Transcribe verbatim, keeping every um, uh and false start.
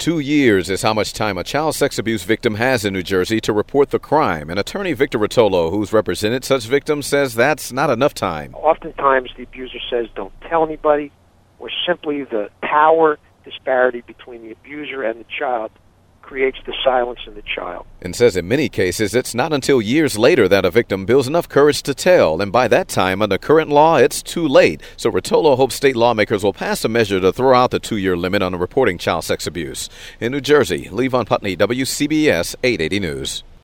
Two years is how much time a child sex abuse victim has in New Jersey to report the crime. And attorney Victor Rotolo, who's represented such victims, says that's not enough time. Oftentimes the abuser says don't tell anybody, or simply the power disparity between the abuser and the child creates the silence in the child. And says in many cases it's not until years later that a victim builds enough courage to tell, and by that time, under current law, it's too late. So Rotolo hopes state lawmakers will pass a measure to throw out the two-year limit on reporting child sex abuse. In New Jersey, Levon Putney, W C B S eight eighty News.